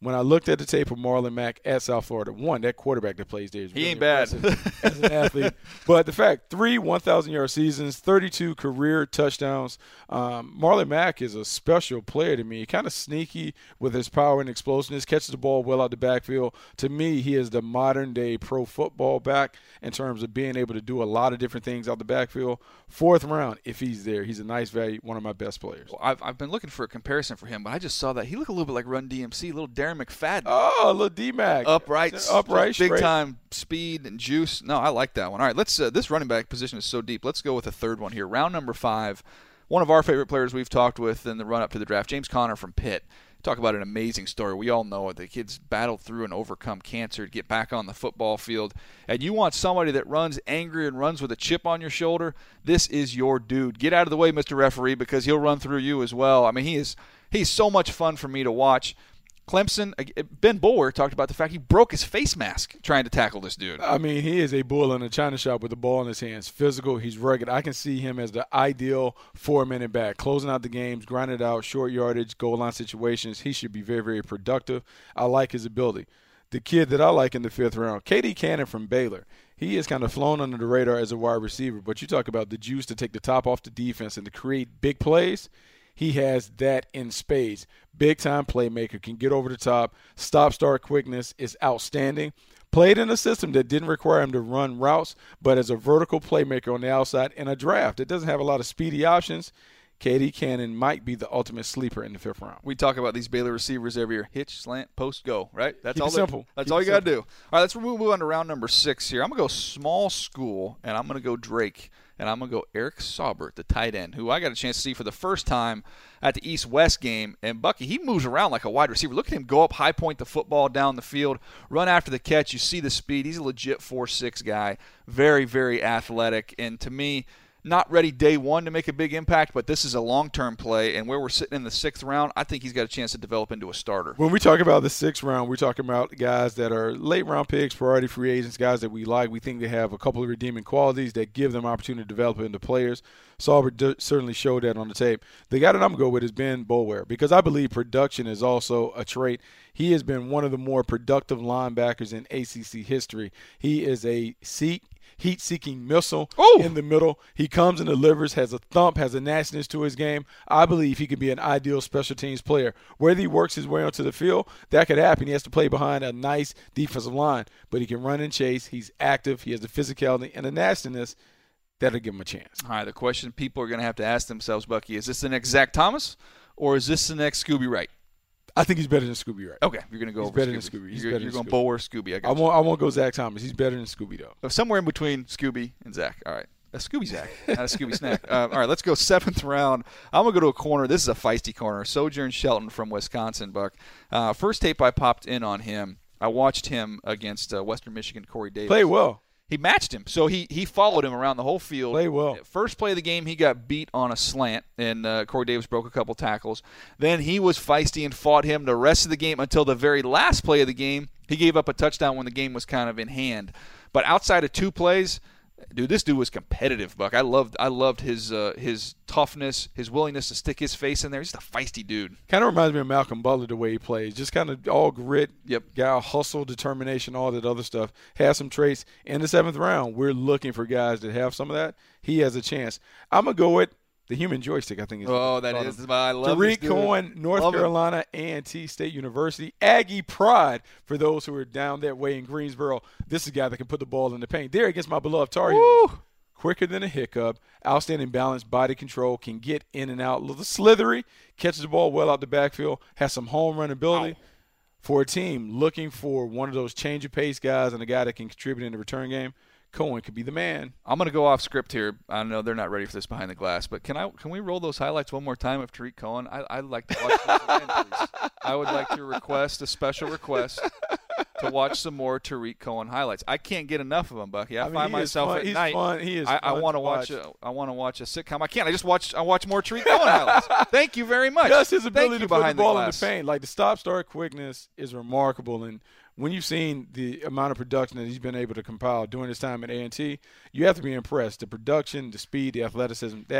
when I looked at the tape of Marlon Mack at South Florida, one, that quarterback that plays there is he really ain't bad as an athlete. But the fact, three one thousand yard seasons, thirty-two career touchdowns. Um, Marlon Mack is a special player to me. Kind of sneaky with his power and explosiveness, catches the ball well out the backfield. To me, he is the modern-day pro football back in terms of being able to do a lot of different things out the backfield. Fourth round, if he's there, he's a nice value, one of my best players. Well, I've, I've been looking for a comparison for him, but I just saw that. He looked a little bit like Run D M C, a little Darren McFadden. Oh, a little D-Mac. Upright, upright, big time speed and juice. No, I like that one. All right, let's. Uh, this running back position is so deep. Let's go with a third one here. Round number five. One of our favorite players we've talked with in the run-up to the draft, James Conner from Pitt. Talk about an amazing story. We all know it. The kid's battled through and overcome cancer to get back on the football field. And you want somebody that runs angry and runs with a chip on your shoulder, this is your dude. Get out of the way, Mister Referee, because he'll run through you as well. I mean, he is he's so much fun for me to watch. Clemson, Ben Boulware talked about the fact he broke his face mask trying to tackle this dude. I mean, he is a bull in a china shop with the ball in his hands. Physical, he's rugged. I can see him as the ideal four-minute back, closing out the games, grinding it out, short yardage, goal line situations. He should be very, very productive. I like his ability. The kid that I like in the fifth round, K D Cannon from Baylor. He is kind of flown under the radar as a wide receiver, but you talk about the juice to take the top off the defense and to create big plays. He has that in spades. Big-time playmaker, can get over the top. Stop-start quickness is outstanding. Played in a system that didn't require him to run routes, but as a vertical playmaker on the outside in a draft that doesn't have a lot of speedy options, K D Cannon might be the ultimate sleeper in the fifth round. We talk about these Baylor receivers every year. Hitch, slant, post, go, right? That's Keep all it simple. That's Keep all it you got to simple. do. All right, let's move on to round number six here. I'm going to go small school, and I'm going to go Drake. And I'm going to go Eric Saubert, the tight end, who I got a chance to see for the first time at the East-West game. And Bucky, he moves around like a wide receiver. Look at him go up, high point the football down the field, run after the catch. You see the speed. He's a legit four six guy. Very, very athletic. And to me, not ready day one to make a big impact, but this is a long-term play. And where we're sitting in the sixth round, I think he's got a chance to develop into a starter. When we talk about the sixth round, we're talking about guys that are late-round picks, priority free agents, guys that we like. We think they have a couple of redeeming qualities that give them opportunity to develop into players. Saubert d- certainly showed that on the tape. The guy that I'm going to go with is Ben Boulware, because I believe production is also a trait. He has been one of the more productive linebackers in A C C history. He is a seek. heat-seeking missile Ooh. in the middle. He comes and delivers, has a thump, has a nastiness to his game. I believe he could be an ideal special teams player. Whether he works his way onto the field, that could happen. He has to play behind a nice defensive line, but he can run and chase. He's active. He has the physicality and the nastiness that'll give him a chance. All right, the question people are going to have to ask themselves, Bucky, is this the next Zach Thomas or is this the next Scooby Wright? I think he's better than Scooby Wright. Okay, you're going to go he's over better Scooby. Than Scooby. He's You're, better you're than going Scooby. Boulware, Scooby. I, got I won't. I won't go Zach Thomas. He's better than Scooby though. you. Somewhere in between Scooby and Zach. All right. A Scooby Zach, not a Scooby Snack. Uh, all right, let's go seventh round. I'm going to go to a corner. This is a feisty corner. Sojourn Shelton from Wisconsin, Buck. Uh, first tape I popped in on him, I watched him against uh, Western Michigan, Corey Davis. Play well. He matched him, so he, he followed him around the whole field. Play well. First play of the game, he got beat on a slant, and uh, Corey Davis broke a couple tackles. Then he was feisty and fought him the rest of the game until the very last play of the game. He gave up a touchdown when the game was kind of in hand. But outside of two plays, dude, this dude was competitive, Buck. I loved I loved his uh, his toughness, his willingness to stick his face in there. He's just a feisty dude. Kind of reminds me of Malcolm Butler the way he plays. Just kind of all grit, Yep. guy, hustle, determination, all that other stuff. Has some traits. In the seventh round, we're looking for guys that have some of that. He has a chance. I'm going to go with the human joystick, I think. Is Oh, that called is. him. I love Tariq this dude. Cohen, North Love him. Carolina, A and T State University. Aggie pride for those who are down that way in Greensboro. This is a guy that can put the ball in the paint. There against my beloved Tar Heels. Woo! Quicker than a hiccup, outstanding balance, body control, can get in and out, a little slithery, catches the ball well out the backfield, has some home run ability. Ow. For a team looking for one of those change of pace guys and a guy that can contribute in the return game, Cohen could be the man. I'm going to go off script here. I know they're not ready for this behind the glass, but can I can we roll those highlights one more time of Tariq Cohen? I, I'd like to watch this again, please. I would like to request a special request to watch some more Tariq Cohen highlights. I can't get enough of them, Bucky. I, I mean, find myself fun. at He's night. Fun. He is I, I want to watch. watch. A, I want to watch a sitcom. I can't. I just watch. I watch more Tariq Cohen highlights. Thank you very much. Just his Thank ability you to put the behind ball in glass. the paint, like the stop-start quickness, is remarkable. And when you've seen the amount of production that he's been able to compile during his time at A and T, you have to be impressed. The production, the speed, the athleticism, that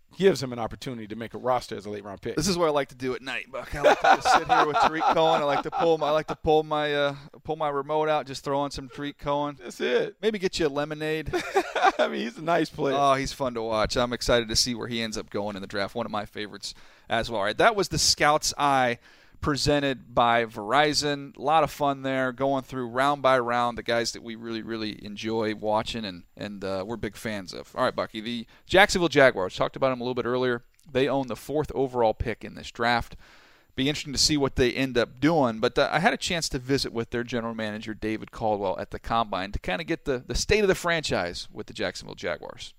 gives him an opportunity to make a roster as a late round pick. This is what I like to do at night, Buck. I like to just sit here with Tariq Cohen. I like to pull my, I like to pull my uh, pull my remote out, just throw on some Tariq Cohen. That's it. Maybe get you a lemonade. I mean, he's a nice player. Oh, he's fun to watch. I'm excited to see where he ends up going in the draft. One of my favorites as well. All right, that was the Scout's Eye presented by Verizon. A lot of fun there, going through round by round the guys that we really, really enjoy watching and, and uh, we're big fans of. All right, Bucky, the Jacksonville Jaguars, talked about them a little bit earlier. They own the fourth overall pick in this draft. Be interesting to see what they end up doing. But uh, I had a chance to visit with their general manager, David Caldwell, at the Combine to kind of get the, the state of the franchise with the Jacksonville Jaguars.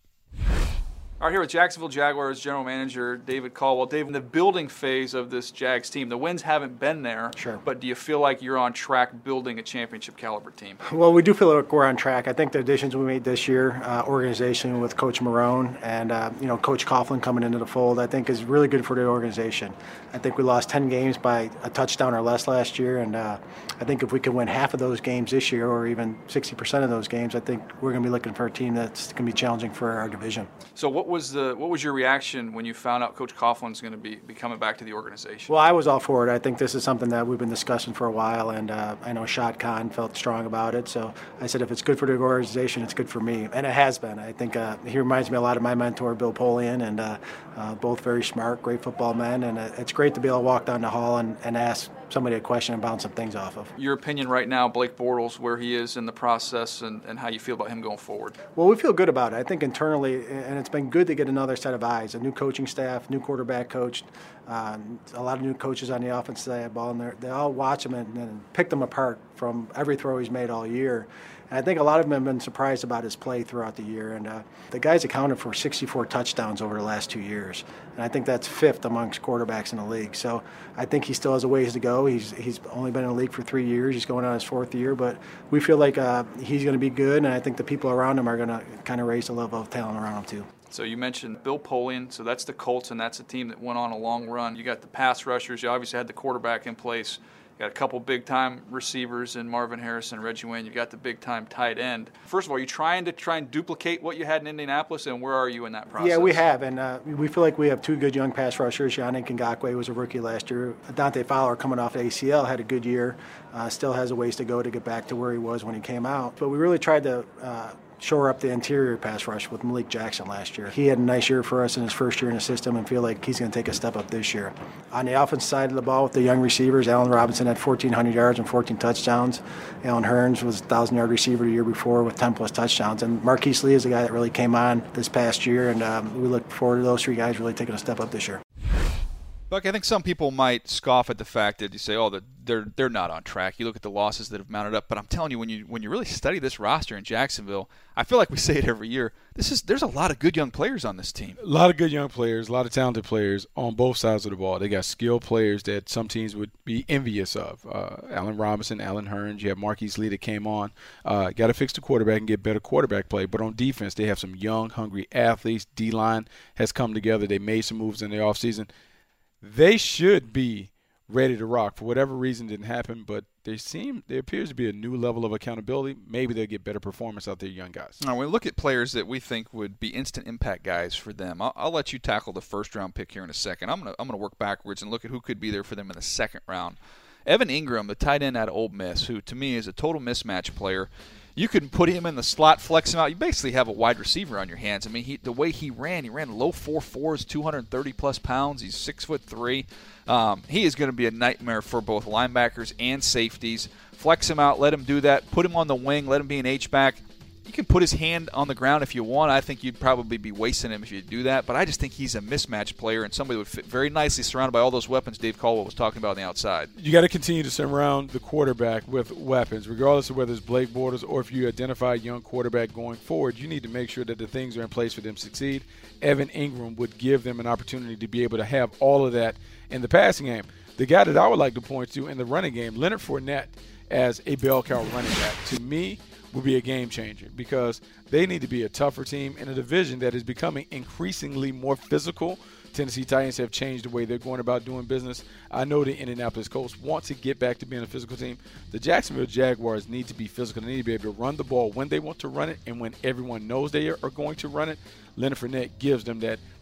All right, here with Jacksonville Jaguars general manager David Caldwell. Dave, in the building phase of this Jags team, the wins haven't been there. Sure. But do you feel like you're on track building a championship caliber team? Well, we do feel like we're on track. I think the additions we made this year, uh, organization with Coach Marone and uh, you know Coach Coughlin coming into the fold, I think is really good for the organization. I think we lost ten games by a touchdown or less last year, and uh, I think if we can win half of those games this year, or even sixty percent of those games, I think we're going to be looking for a team that's going to be challenging for our division. So what was the what was your reaction when you found out Coach Coughlin's going to be, be coming back to the organization? Well, I was all for it. I think this is something that we've been discussing for a while, and uh, I know Shad Khan felt strong about it. So I said, if it's good for the organization, it's good for me, and it has been. I think uh, he reminds me a lot of my mentor, Bill Polian, and uh, uh, both very smart, great football men, and uh, it's great to be able to walk down the hall and, and ask somebody a question and bounce some things off of. Your opinion right now, Blake Bortles, where he is in the process, and, and how you feel about him going forward? Well, we feel good about it. I think internally, and it's been good to get another set of eyes, a new coaching staff, new quarterback coach, uh, a lot of new coaches on the offensive side of the ball, and they all watch him and, and pick them apart from every throw he's made all year. And I think a lot of them have been surprised about his play throughout the year. And uh, the guy's accounted for sixty-four touchdowns over the last two years. And I think that's fifth amongst quarterbacks in the league. So I think he still has a ways to go. He's he's only been in the league for three years. He's going on his fourth year. But we feel like uh, he's going to be good, and I think the people around him are going to kind of raise the level of talent around him too. So you mentioned Bill Polian, so that's the Colts, and that's a team that went on a long run. You got the pass rushers. You obviously had the quarterback in place. You got a couple big-time receivers in Marvin Harrison and Reggie Wayne. You got the big-time tight end. First of all, are you trying to try and duplicate what you had in Indianapolis, and where are you in that process? Yeah, we have, and uh, we feel like we have two good young pass rushers. Yannick Ngakoue was a rookie last year. Dante Fowler, coming off A C L, had a good year. Uh, still has a ways to go to get back to where he was when he came out. But we really tried to uh, shore up the interior pass rush with Malik Jackson last year. He had a nice year for us in his first year in the system, and feel like he's going to take a step up this year. On the offensive side of the ball with the young receivers, Allen Robinson had fourteen hundred yards and fourteen touchdowns. Alan Hearns was a one thousand-yard receiver the year before with ten plus touchdowns. And Marquise Lee is the guy that really came on this past year, and um, we look forward to those three guys really taking a step up this year. Buck, I think some people might scoff at the fact that you say, oh, they're they're not on track. You look at the losses that have mounted up, but I'm telling you, when you when you really study this roster in Jacksonville, I feel like we say it every year. This is there's a lot of good young players on this team. A lot of good young players, a lot of talented players on both sides of the ball. They got skilled players that some teams would be envious of. Uh, Allen Robinson, Allen Hearns, you have Marquise Lee that came on. Uh, got to fix the quarterback and get better quarterback play. But on defense, they have some young, hungry athletes. D-line has come together. They made some moves in the offseason. They should be ready to rock. For whatever reason, didn't happen, but they seem there appears to be a new level of accountability. Maybe they'll get better performance out there, young guys. Now, when we look at players that we think would be instant impact guys for them, I'll, I'll let you tackle the first round pick here in a second. I'm gonna I'm gonna work backwards and look at who could be there for them in the second round. Evan Ingram, the tight end out of Ole Miss, who to me is a total mismatch player. You can put him in the slot, flex him out. You basically have a wide receiver on your hands. I mean, he, the way he ran, he ran low four fours, two hundred thirty plus pounds. He's six foot three. Um, he is going to be a nightmare for both linebackers and safeties. Flex him out, let him do that. Put him on the wing, let him be an H-back. You can put his hand on the ground if you want. I think you'd probably be wasting him if you do that. But I just think he's a mismatch player and somebody would fit very nicely surrounded by all those weapons Dave Caldwell was talking about on the outside. You got to continue to surround the quarterback with weapons, regardless of whether it's Blake Bortles or if you identify a young quarterback going forward. You need to make sure that the things are in place for them to succeed. Evan Ingram would give them an opportunity to be able to have all of that in the passing game. The guy that I would like to point to in the running game, Leonard Fournette, as a bell cow running back, to me, will be a game changer because they need to be a tougher team in a division that is becoming increasingly more physical. Tennessee Titans have changed the way they're going about doing business. I know the Indianapolis Colts want to get back to being a physical team. The Jacksonville Jaguars need to be physical. They need to be able to run the ball when they want to run it and when everyone knows they are going to run it. Leonard Fournette gives them that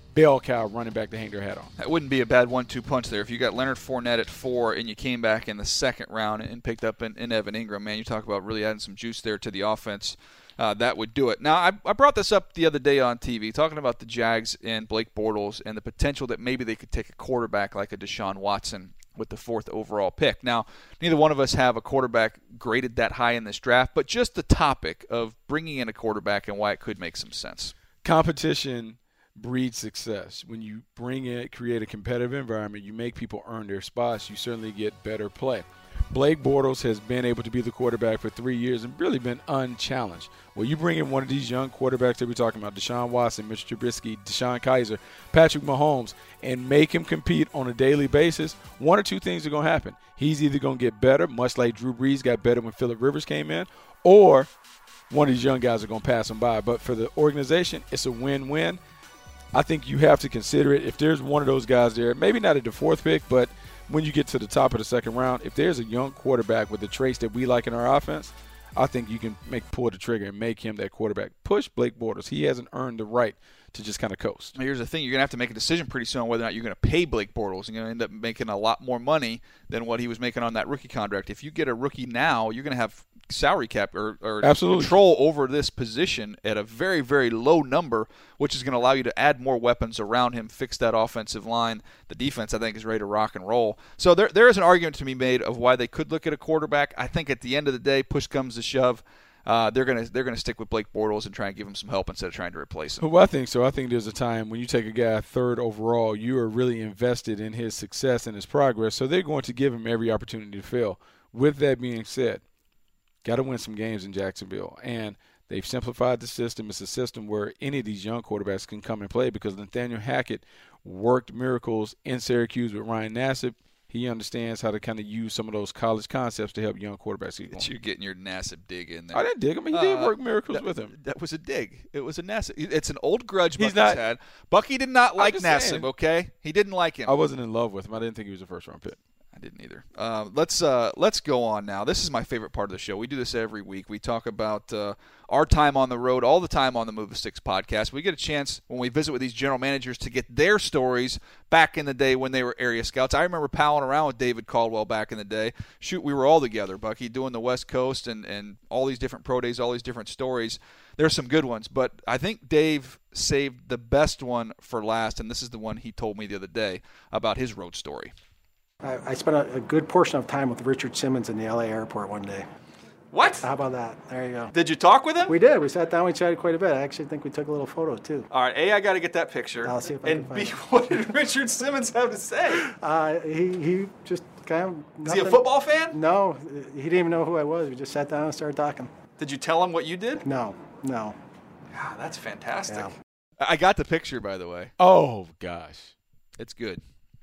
bell cow running back to hang their hat on. That wouldn't be a bad one two punch there. If you got Leonard Fournette at four and you came back in the second round and picked up in, in Evan Ingram, man, you talk about really adding some juice there to the offense. Uh, that would do it. Now, I, I brought this up the other day on T V, talking about the Jags and Blake Bortles and the potential that maybe they could take a quarterback like a Deshaun Watson with the fourth overall pick. Now, neither one of us have a quarterback graded that high in this draft, but just the topic of bringing in a quarterback and why it could make some sense. Competition breeds success. When you bring in, create a competitive environment, you make people earn their spots, you certainly get better play. Blake Bortles has been able to be the quarterback for three years and really been unchallenged. Well, you bring in one of these young quarterbacks that we're talking about, Deshaun Watson, Mister Trubisky, Deshaun Kaiser, Patrick Mahomes, and make him compete on a daily basis, one or two things are going to happen. He's either going to get better, much like Drew Brees got better when Phillip Rivers came in, or one of these young guys are going to pass him by. But for the organization, it's a win-win. I think you have to consider it. If there's one of those guys there, maybe not at the fourth pick, but when you get to the top of the second round, if there's a young quarterback with the traits that we like in our offense, I think you can make pull the trigger and make him that quarterback. Push Blake Bortles. He hasn't earned the right to just kind of coast. Here's the thing. You're going to have to make a decision pretty soon on whether or not you're going to pay Blake Bortles. You're going to end up making a lot more money than what he was making on that rookie contract. If you get a rookie now, you're going to have salary cap or, or Absolutely. control over this position at a very, very low number, which is going to allow you to add more weapons around him, fix that offensive line. The defense, I think, is ready to rock and roll. So there, there is an argument to be made of why they could look at a quarterback. I think at the end of the day, push comes to shove. Uh, they're gonna they're gonna stick with Blake Bortles and try and give him some help instead of trying to replace him. Well, I think so. I think there's a time when you take a guy third overall, you are really invested in his success and his progress. So they're going to give him every opportunity to fail. With that being said, got to win some games in Jacksonville, and they've simplified the system. It's a system where any of these young quarterbacks can come and play because Nathaniel Hackett worked miracles in Syracuse with Ryan Nassib. He understands how to kind of use some of those college concepts to help young quarterbacks get going. You're getting your Nassib dig in there. I didn't dig him. He uh, did work miracles that, with him. That was a dig. It was a Nassib. It's an old grudge He's Bucky's not, had. Bucky did not like Nassib, saying, okay? He didn't like him. I wasn't in love with him. I didn't think he was a first-round pick. I didn't either. Uh, let's uh, let's go on now. This is my favorite part of the show. We do this every week. We talk about uh, our time on the road, all the time on the Move the Sticks podcast. We get a chance when we visit with these general managers to get their stories back in the day when they were area scouts. I remember palling around with David Caldwell back in the day. Shoot, we were all together, Bucky, doing the West Coast and, and all these different pro days, all these different stories. There's some good ones, but I think Dave saved the best one for last, and this is the one he told me the other day about his road story. I, I spent a, a good portion of time with Richard Simmons in the L A airport one day. What? How about that? There you go. Did you talk with him? We did. We sat down. We chatted quite a bit. I actually think we took a little photo, too. All right. A, I got to get that picture. I'll see if I and can B, find it. what did Richard Simmons have to say? Uh, he, he just kind of... Is nothing. he a football fan? No. He didn't even know who I was. We just sat down and started talking. Did you tell him what you did? No. No. Ah, that's fantastic. Yeah. I got the picture, by the way. Oh, gosh. It's good.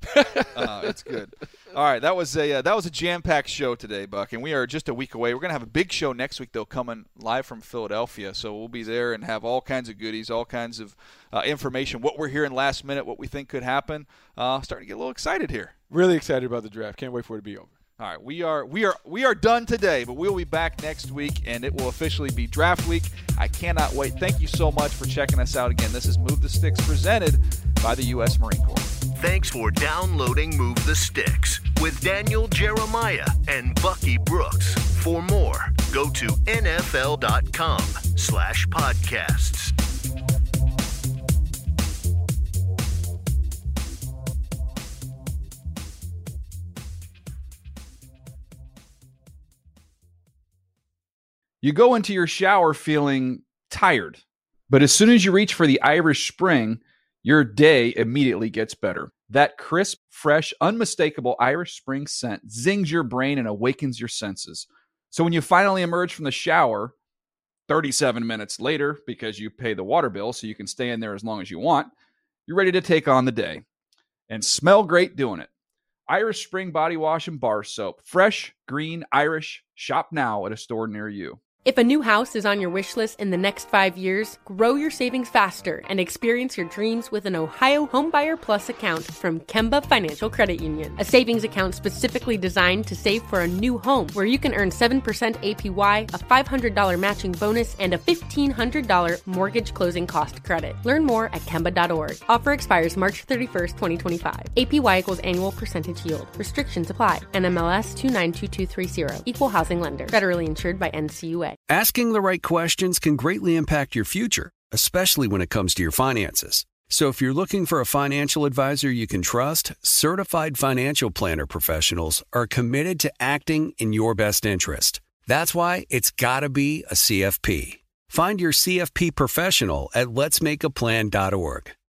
uh, it's good. All right, that was a uh, that was a jam-packed show today, Buck, and we are just a week away. We're gonna have a big show next week, though, coming live from Philadelphia. So we'll be there and have all kinds of goodies, all kinds of uh, information, what we're hearing last minute, what we think could happen. Uh, starting to get a little excited here. Really excited about the draft. Can't wait for it to be over. All right, we are we are we are done today, but we'll be back next week, and it will officially be draft week. I cannot wait. Thank you so much for checking us out again. This is Move the Sticks presented by the U S Marine Corps. Thanks for downloading Move the Sticks with Daniel Jeremiah and Bucky Brooks. For more, go to nfl.com slash podcasts. You go into your shower feeling tired, but as soon as you reach for the Irish Spring, your day immediately gets better. That crisp, fresh, unmistakable Irish Spring scent zings your brain and awakens your senses. So when you finally emerge from the shower, thirty-seven minutes later, because you pay the water bill so you can stay in there as long as you want, you're ready to take on the day. And smell great doing it. Irish Spring Body Wash and Bar Soap. Fresh, green, Irish. Shop now at a store near you. If a new house is on your wish list in the next five years, grow your savings faster and experience your dreams with an Ohio Homebuyer Plus account from Kemba Financial Credit Union. A savings account specifically designed to save for a new home, where you can earn seven percent A P Y, a five hundred dollars matching bonus, and a fifteen hundred dollars mortgage closing cost credit. Learn more at Kemba dot org. Offer expires March thirty-first, twenty twenty-five. A P Y equals annual percentage yield. Restrictions apply. N M L S two nine two two three zero. Equal housing lender. Federally insured by N C U A. Asking the right questions can greatly impact your future, especially when it comes to your finances. So if you're looking for a financial advisor you can trust, certified financial planner professionals are committed to acting in your best interest. That's why it's got to be a C F P. Find your C F P professional at lets make a plan dot org.